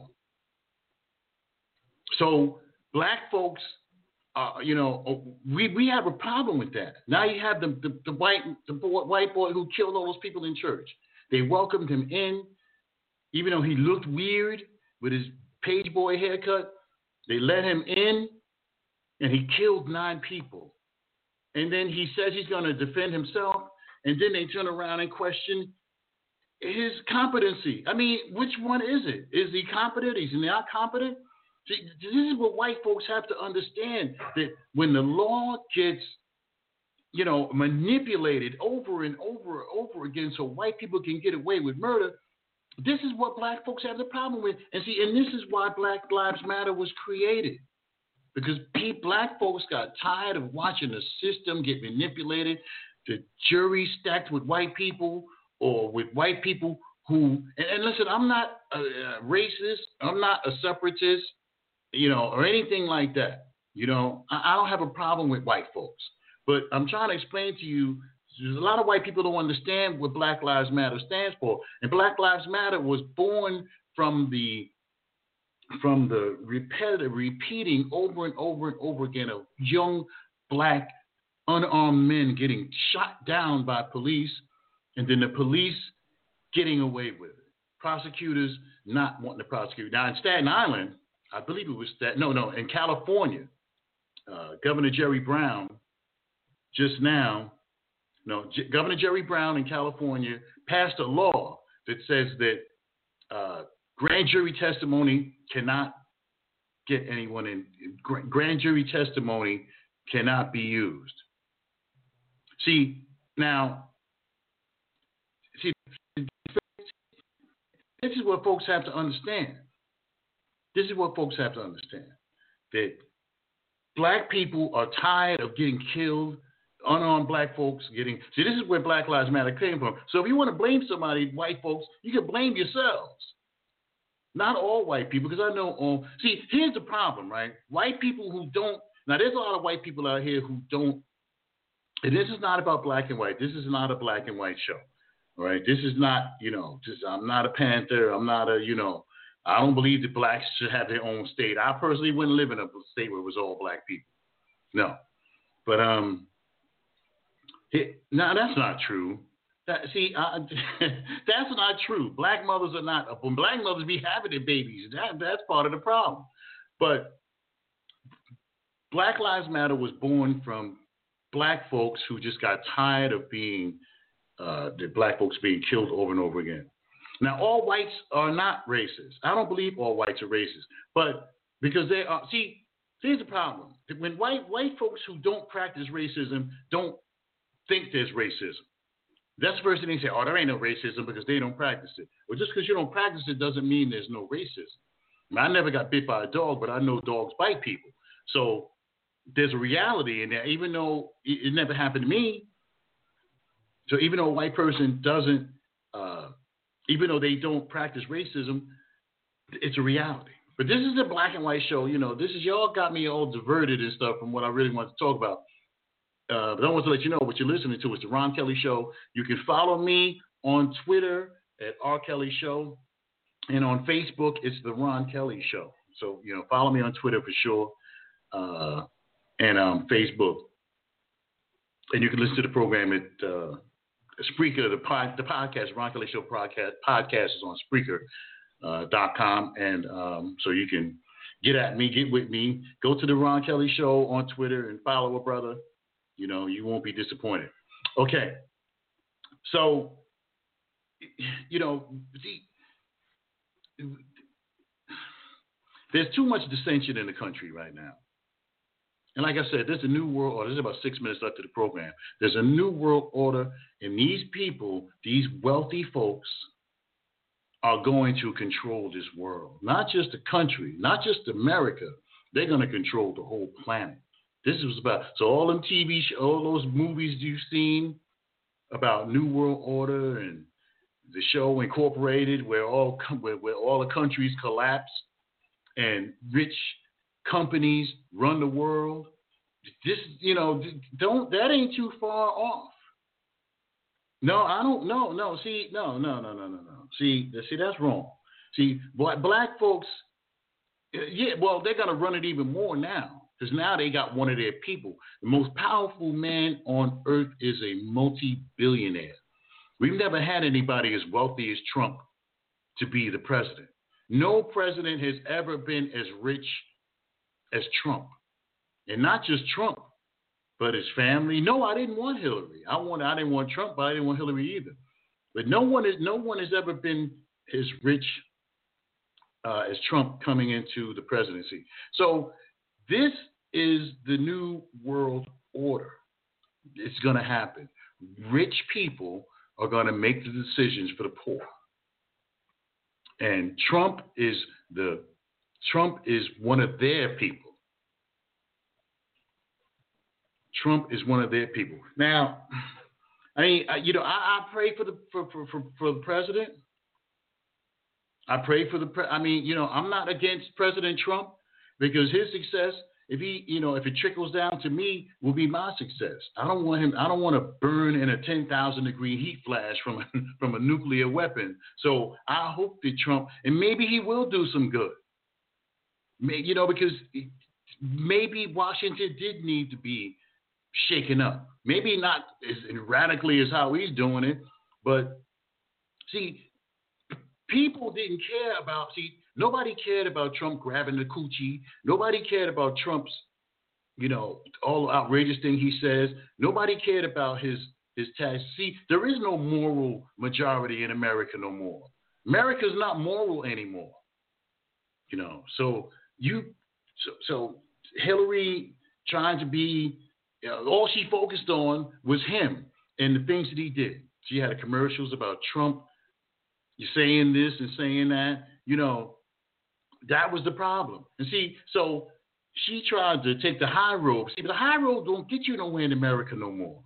So black folks, uh, you know, we, we have a problem with that. Now you have the, the, the white the white boy who killed all those people in church. They welcomed him in, even though he looked weird with his page boy haircut. They let him in, and he killed nine people. And then he says he's going to defend himself, and then they turn around and question his competency. I mean, which one is it? Is he competent? Is he not competent? See, this is what white folks have to understand, that when the law gets, you know, manipulated over and over and over again so white people can get away with murder, this is what black folks have the problem with. And see, and this is why Black Lives Matter was created. Because black folks got tired of watching the system get manipulated, the jury stacked with white people, or with white people who, and, and listen, I'm not a, a racist, I'm not a separatist, you know, or anything like that. You know, I, I don't have a problem with white folks, but I'm trying to explain to you, there's a lot of white people don't understand what Black Lives Matter stands for. And Black Lives Matter was born from the, from the repetitive, repeating over and over and over again of young black unarmed men getting shot down by police, and then the police getting away with it. Prosecutors not wanting to prosecute. Now, in Staten Island, I believe it was that, no, no, in California, uh, Governor Jerry Brown just now, no, J- Governor Jerry Brown in California passed a law that says that uh, grand jury testimony cannot get anyone in, grand jury testimony cannot be used. See, now, see, this is what folks have to understand. This is what folks have to understand. That black people are tired of getting killed, unarmed black folks getting... See, this is where Black Lives Matter came from. So if you want to blame somebody, white folks, you can blame yourselves. Not all white people, because I know... Um, see, here's the problem, right? White people who don't... Now, there's a lot of white people out here who don't... And this is not about black and white. This is not a black and white show. All right? This is not, you know, just, I'm not a Panther. I'm not a, you know... I don't believe that blacks should have their own state. I personally wouldn't live in a state where it was all black people. No. But, um, it, no, that's not true. That, see, I, that's not true. Black mothers are not, when black mothers be having their babies, that, that's part of the problem. But Black Lives Matter was born from black folks who just got tired of being, uh, the black folks being killed over and over again. Now, all whites are not racist. I don't believe all whites are racist, but because they are, see, here's the problem. When white white folks who don't practice racism don't think there's racism, that's the first thing they say, oh, there ain't no racism because they don't practice it. Well, just because you don't practice it doesn't mean there's no racism. I mean, I never got bit by a dog, but I know dogs bite people. So there's a reality in there, even though it, it never happened to me. So even though a white person doesn't, uh, even though they don't practice racism, it's a reality. But this is a black and white show. You know, this is, y'all got me all diverted and stuff from what I really want to talk about. Uh, but I want to let you know what you're listening to is the Ron Kelly Show. You can follow me on Twitter at R. Kelly Show. And on Facebook, it's the Ron Kelly Show. So, you know, follow me on Twitter for sure. Uh, and um, Facebook. And you can listen to the program at uh, Spreaker, the, pod, the podcast, Ron Kelly Show podcast, podcast is on Spreaker uh, dot com. And um, so you can get at me, get with me, go to the Ron Kelly Show on Twitter and follow a brother. You know, you won't be disappointed. Okay. So, you know, see, there's too much dissension in the country right now. And like I said, there's a new world order. There's about six minutes left of the program. There's a new world order, and these people, these wealthy folks, are going to control this world. Not just the country, not just America. They're going to control the whole planet. This was about, so all them T V shows, all those movies you've seen about New World Order and the show Incorporated, where all where, where all the countries collapse and rich companies run the world. This, you know, don't that ain't too far off. No, I don't. No, no. See, no, no, no, no, no, no. See, see, that's wrong. See, black black folks. Yeah, well, they're gonna run it even more now because now they got one of their people. The most powerful man on earth is a multi-billionaire. We've never had anybody as wealthy as Trump to be the president. No president has ever been as rich as Trump. And not just Trump, but his family. No, I didn't want Hillary. I want I didn't want Trump, but I didn't want Hillary either. But no one is no one has ever been as rich uh, as Trump coming into the presidency. So this is the new world order. It's going to happen. Rich people are going to make the decisions for the poor. And Trump is the Trump is one of their people. Trump is one of their people. Now, I mean, you know, I, I pray for the for, for, for, for the president. I pray for the. Pre- I mean, you know, I'm not against President Trump because his success, if he, you know, if it trickles down to me, will be my success. I don't want him. I don't want to burn in a ten thousand degree heat flash from a, from a nuclear weapon. So I hope that Trump, and maybe he will do some good. Maybe, you know, because maybe Washington did need to be shaken up. Maybe not as radically as how he's doing it, but see, people didn't care about, see, nobody cared about Trump grabbing the coochie. Nobody cared about Trump's, you know, all outrageous thing he says. Nobody cared about his, his tax. See, there is no moral majority in America no more. America's not moral anymore. You know, so you, so, so Hillary trying to be, you know, all she focused on was him and the things that he did. She had commercials about Trump, you saying this and saying that. You know, that was the problem. And see, so she tried to take the high road. See, but the high road don't get you nowhere in America no more.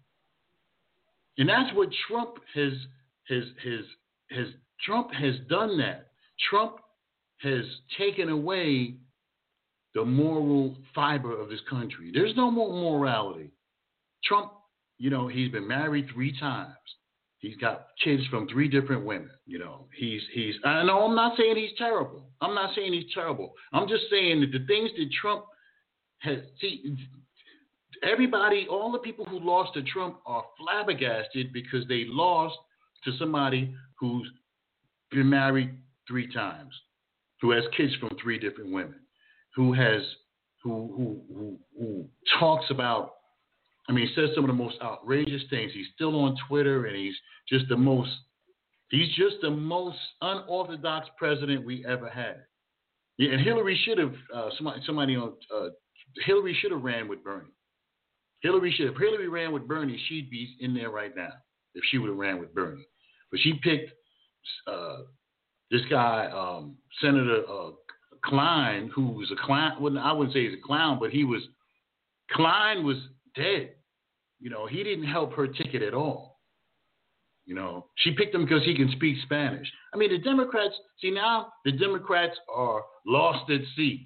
And that's what Trump has, has, has, has Trump has done that. Trump has taken away the moral fiber of this country. There's no more morality. Trump, you know, he's been married three times. He's got kids from three different women. You know, he's, he's, I know I'm not saying he's terrible. I'm not saying he's terrible. I'm just saying that the things that Trump has, see, everybody, all the people who lost to Trump are flabbergasted because they lost to somebody who's been married three times, who has kids from three different women, who has, who, who, who, who talks about, I mean, he says some of the most outrageous things. He's still on Twitter, and he's just the most, he's just the most unorthodox president we ever had. Yeah, and Hillary should have, uh, somebody, somebody on, uh, Hillary should have ran with Bernie. Hillary should have, if Hillary ran with Bernie, she'd be in there right now if she would have ran with Bernie. But she picked uh, this guy, um, Senator uh, Klein, who was a clown. Well, I wouldn't say he's a clown, but he was, Klein was dead. You know, he didn't help her ticket at all. You know, she picked him because he can speak Spanish. I mean, the Democrats, see now, the Democrats are lost at sea.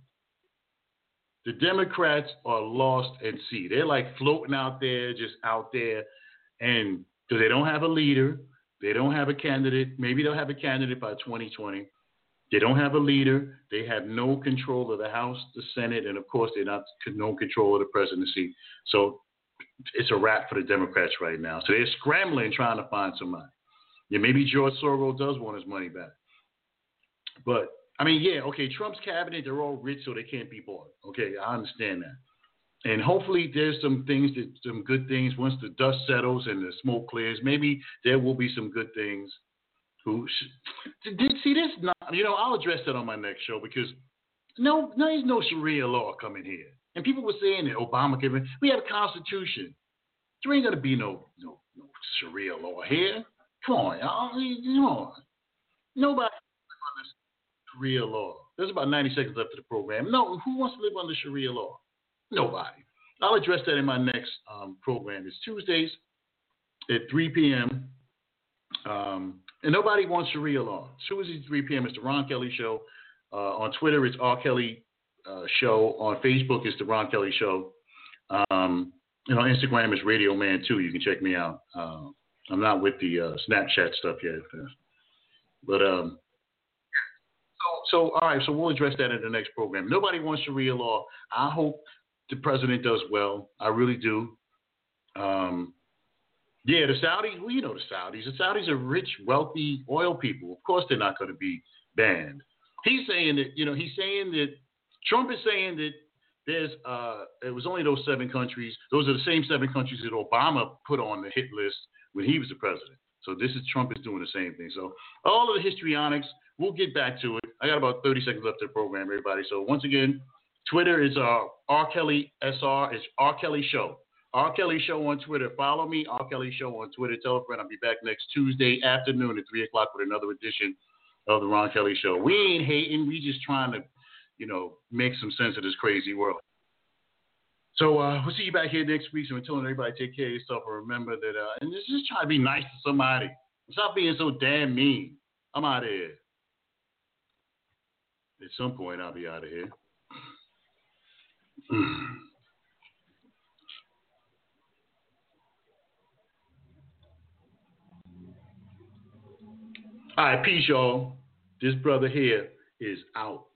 The Democrats are lost at sea. They're like floating out there, just out there. And because they don't have a leader, they don't have a candidate. Maybe they'll have a candidate by twenty twenty. They don't have a leader. They have no control of the House, the Senate, and of course, they're not no control of the presidency. So it's a wrap for the Democrats right now. So they're scrambling, trying to find somebody. Yeah, maybe George Soros does want his money back. But, I mean, yeah, okay, Trump's cabinet, they're all rich, so they can't be bought. Okay, I understand that. And hopefully there's some things, that some good things, once the dust settles and the smoke clears, maybe there will be some good things. Who did see this? Not, you know, I'll address that on my next show because no, no, there's no Sharia law coming here. And people were saying that Obama can. We have a constitution. There ain't gonna be no no no Sharia law here. Come on, y'all. Come on. Nobody live under Sharia law. There's about ninety seconds left of the program. No, who wants to live under Sharia law? Nobody. I'll address that in my next um, program. It's Tuesdays at three p.m. Um, And nobody wants Sharia law. Tuesday, three p.m. It's the Ron Kelly Show. Uh, on Twitter, it's R. Kelly uh, Show. On Facebook, it's the Ron Kelly Show. Um, and on Instagram, it's Radio Man two. You can check me out. Uh, I'm not with the uh, Snapchat stuff yet. But, um, so, so, all right, so we'll address that in the next program. Nobody wants Sharia law. I hope the president does well. I really do. Um, yeah, the Saudis, well, you know the Saudis. The Saudis are rich, wealthy oil people. Of course they're not going to be banned. He's saying that, you know, he's saying that, Trump is saying that there's, uh, it was only those seven countries. Those are the same seven countries that Obama put on the hit list when he was the president. So this is, Trump is doing the same thing. So all of the histrionics, we'll get back to it. I got about thirty seconds left of the program, everybody. So once again, Twitter is uh, R. Kelly S R. It's R. Kelly Show. R. Kelly Show on Twitter. Follow me, R. Kelly Show on Twitter. Tell a friend I'll be back next Tuesday afternoon at three o'clock with another edition of the Ron Kelly Show. We ain't hating. We just trying to, you know, make some sense of this crazy world. So uh, we'll see you back here next week. So we're telling everybody take care of yourself and remember that, uh, and just, just try to be nice to somebody. Stop being so damn mean. I'm out of here. At some point, I'll be out of here. All right, peace, y'all. This brother here is out.